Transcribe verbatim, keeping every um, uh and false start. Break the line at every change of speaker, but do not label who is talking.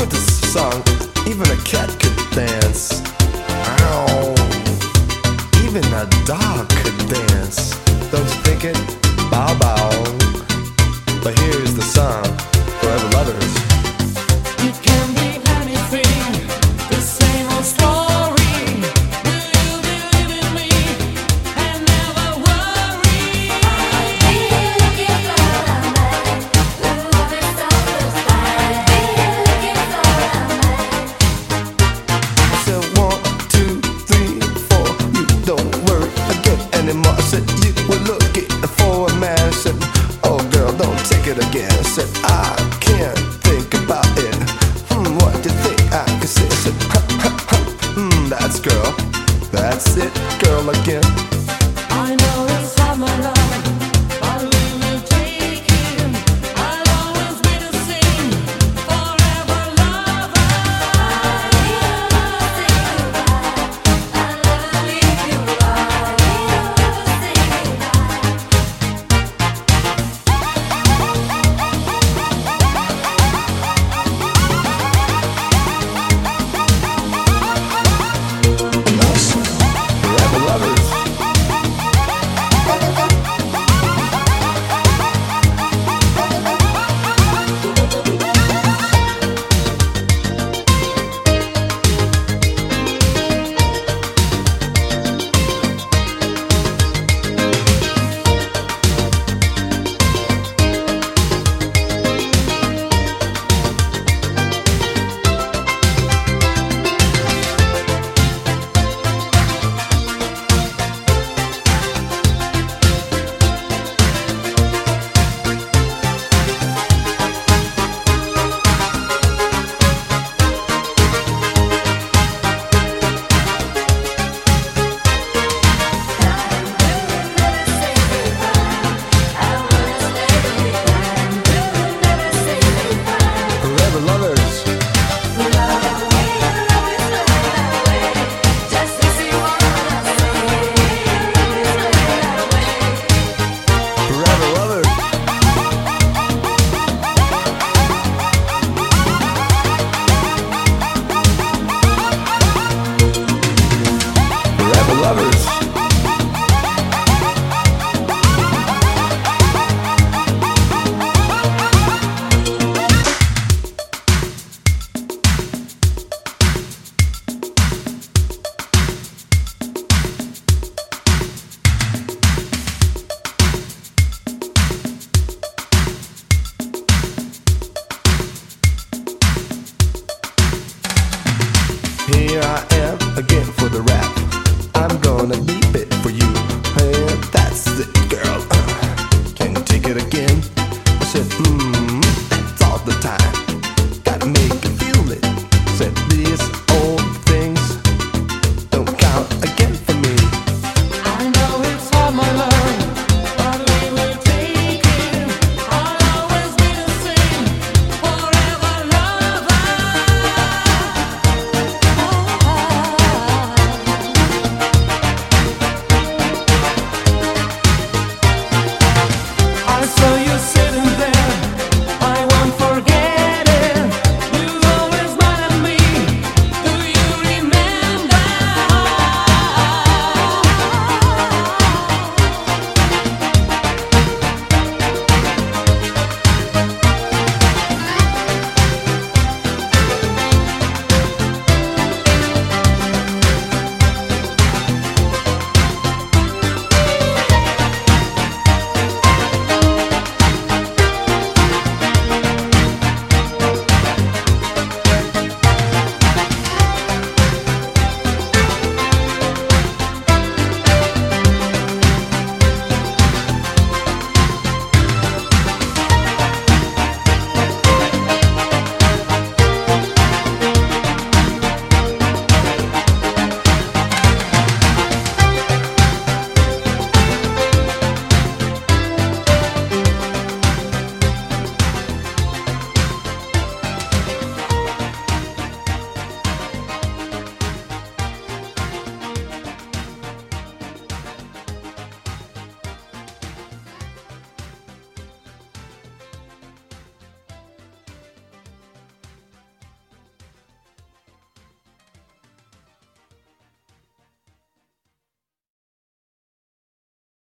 with this song, even a cat could dance. Ow. Even a dog could dance. Don't you think it? Bow bow. But here's the song, Forever Lovers.
It can be anything, the same old story. Will you believe in me and never worry?
I'll be looking for a man who understands I'll be looking for a man.
I said one, two, three, four. You don't worry again anymore. I said you were looking for a man. I said, oh girl, don't take it again. I said I can't think about it. Hmm, what do you think I can say? I said, ha, ha, ha. Hmm, that's girl. That's it, girl again.
I know it's hard, my love, but we will take it. I'll always be the same, forever lover.
I'll never say goodbye. I'll never leave you. I'll never say goodbye.
Forever lovers. Forever lovers. Forever lovers. Forever lovers. Here I am again for the rap. I'm gonna beep it for you. Hey, that's it, girl. Uh, can you take it again? I said, mm,